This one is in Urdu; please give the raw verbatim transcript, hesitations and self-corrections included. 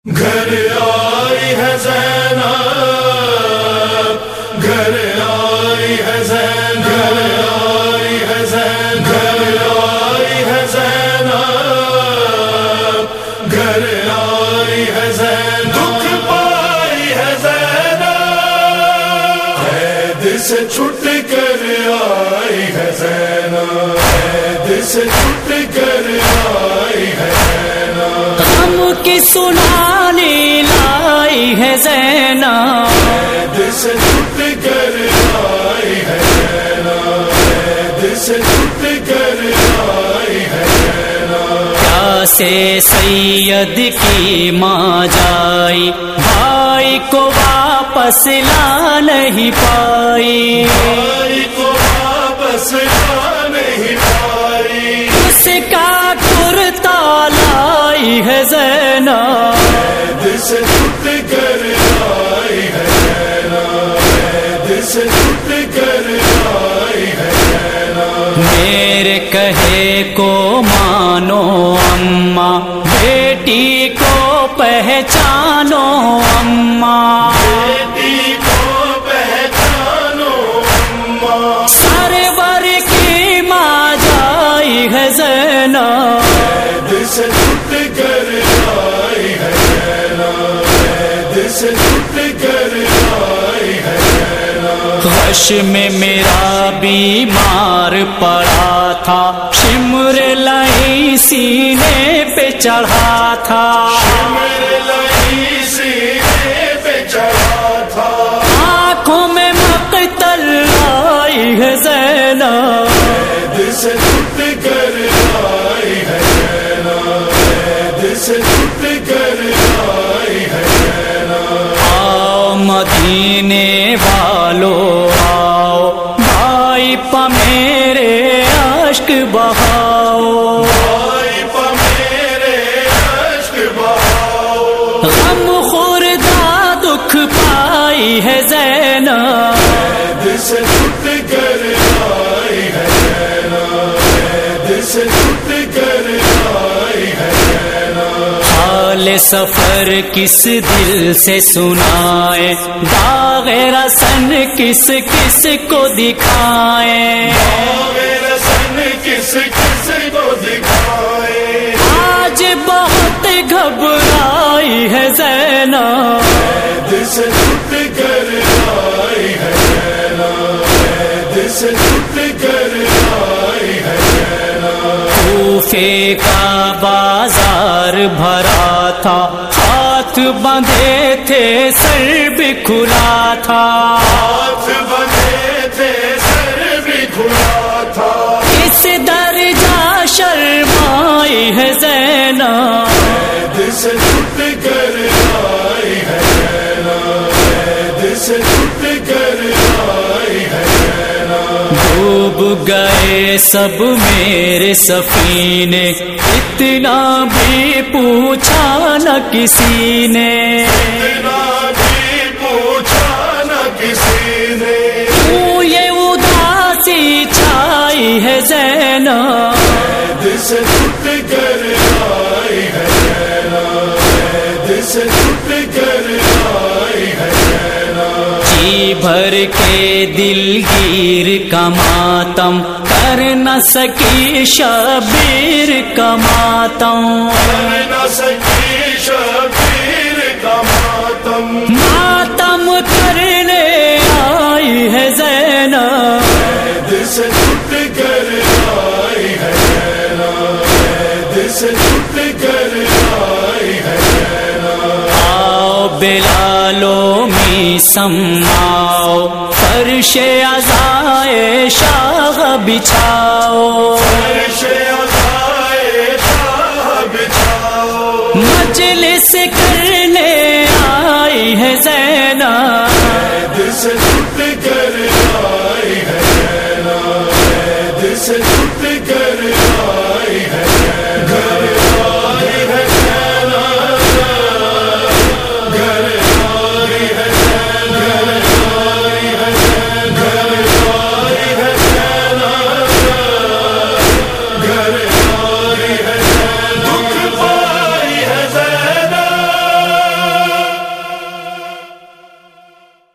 گھر آئی ہے زینب، گھر آئی ہے زینب، گھر آئی ہے زینب، گھر آئی ہے زینب، گھر آئی ہے زینب، دکھ پائی ہے زینب، قید سے چھٹ کر آئی ہے زینب، قید سے چھٹ کر آئی ہے زینب، غم کی سنانے لائی ہے زینب، قید سے چھٹ کر آئی ہے زینب، قید سے چھٹ کر آئی ہے زینب، پیاسے سید کی ماں جائی، بھائی کو واپس لا نہیں پائی، بھائی کو واپس لا نہیں پائی، اس کا کرتا لائی ہے زینب، قید سے چھٹ کر آئی ہے زینب، قید سے چھٹ کر آئی ہے زینب، میرے کہے کو مانو اماں، بیٹی کو پہچانو اماں، بیٹی کو پہچانو اماں، سرور کی ماں جائی ہے زینب، قید سے چھٹ کر آئی ہے زینب، قید سے چھٹ کر آئی ہے زینب، غش میں میرا بیمار پڑا تھا، شمر لئی سینے پہ چڑھا تھا، میرے لئی سینے پہ چڑھا تھا، آنکھوں میں مقتل آئی ہے زینب، قید سے چھٹ کر آئی ہے زینب، قید سے چھٹ کر آئی ہے زینب، آؤ مدینے والو آؤ، بھائی پا میرے اشک بہاؤ، بھائی پا میرے اشک بہاؤ، غم خوردہ دکھ پائی ہے زینب، قید سے چھٹ کر آئی ہے زینب، قید سے چھٹ کر آئی ہے زینب، حال سفر کس دل سے سنائے، داغ رسن کس کس کو دکھائیں، میرا سن کس کس کو دکھائے، آج بہت گھبرائی ہے زینب، قید سے چھٹ کر آئی ہے زینب، قید سے چھٹ کر آئی ہے زینب، کوفے کا بازار بھرا تھا، ہاتھ بندھے تھے سر بھی کھلا تھا، ہاتھ بندھے تھے سر بھی کھلا تھا، اس درجہ شرمائی ہے زینب، قید سے چھٹ کر آئی ہے زینب، قید سے چھٹ کر آئی ہے زینب، ڈوب گئے سب میرے سفینے، اتنا بھی پوچھا نہ کسی نے، اتنا بھی پوچھا نہ کسی نے، کیوں یہ اداسی چھائی ہے زینب، قید سے چھٹ کر آئی ہے زینب، قید سے چھٹ کر آئی ہے زینب، جی بھر کے دل گیر کا ماتم، کر نہ سکی شبیر کا ماتم، کر نہ سکی شبیر کا ماتم، ماتم کرنے آئی ہے زینب، قید سے چھٹ کر آئی ہے زینب، قید سے چھٹ کر آئی ہے زینب، آؤ بلالو می سماؤ، فرش عزائے شاہ بچھاؤ، فرش عزائے شاہ بچھاؤ، مجلس کر